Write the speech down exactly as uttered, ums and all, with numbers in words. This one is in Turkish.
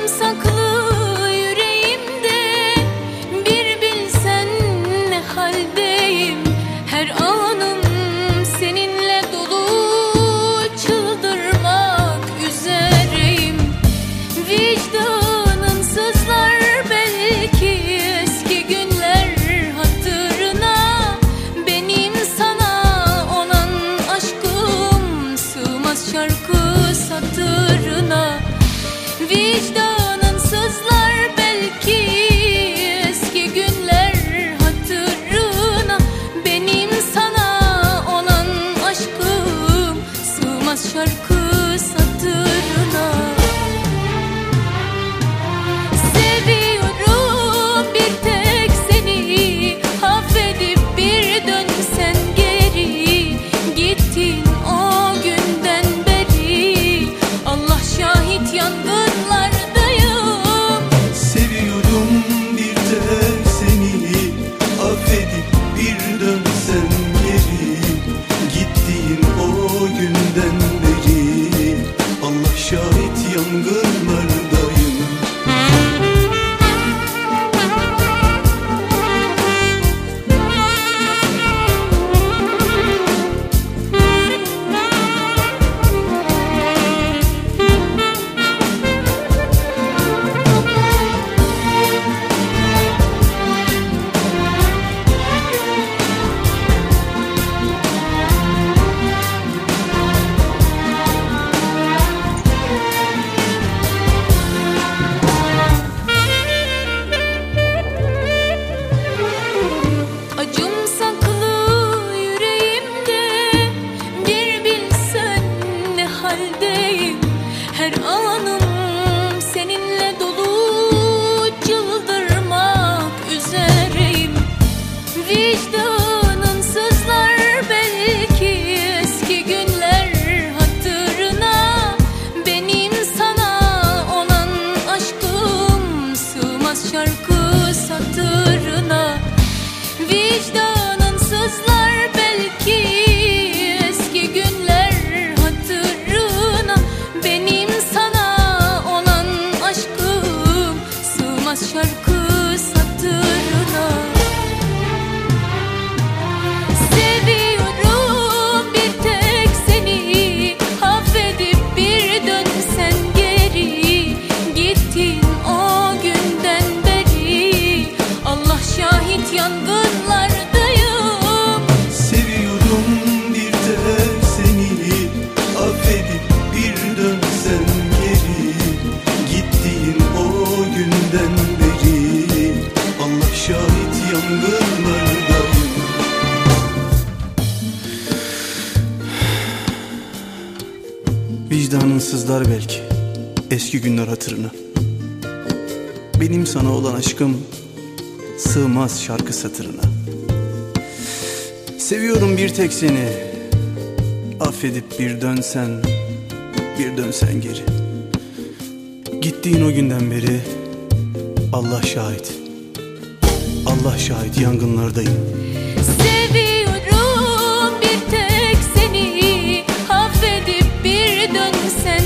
saklı yüreğimde, bir bilsen ne haldeyim. Her anım seninle dolu, çıldırmak üzereyim. Vicdanın sızlar belki eski günler hatırına. Benim sana olan aşkım sığmaz şarkı satırına. Vicdanın sızlar belki eski günler hatırına. Benim sana olan aşkım sığmaz şarkı satırına. Seviyorum bir tek seni, affedip bir dönsen geri. Gittin o günden beri, Allah şahit yangınlardayım. Seviyorum bir tek seni, affedip bir dönsen geri. Gittiğin o günden beri, Allah şahit yangınlardayım. Acım saklı yüreğimde, bir bilsen ne haldeyim. Her anım seninle dolu, çıldırmak üzereyim. Vicdanın sızlar belki eski günler hatırına. Benim sana olan aşkım sığmaz şarkı satırına. Vicdanın sızlar belki eski günler hatırına. Benim sana olan aşkım sığmaz şarkı satırına. Seviyorum bir tek seni, affedip bir dönsen geri. Gittin o günden beri, Allah şahit yangınlardayım. Seviyorum bir tek seni, affedip bir dönsen geri. Gittiğin o günden beri, Allah şahit yangınlardayım. Vicdanın sızlar belki eski günler hatırına. Benim sana olan aşkım sığmaz şarkı satırına. Seviyorum bir tek seni, affedip bir dönsen, bir dönsen geri. Gittiğin o günden beri, Allah şahit, Allah şahit yangınlardayım. Seviyorum bir tek seni, affedip bir dönsen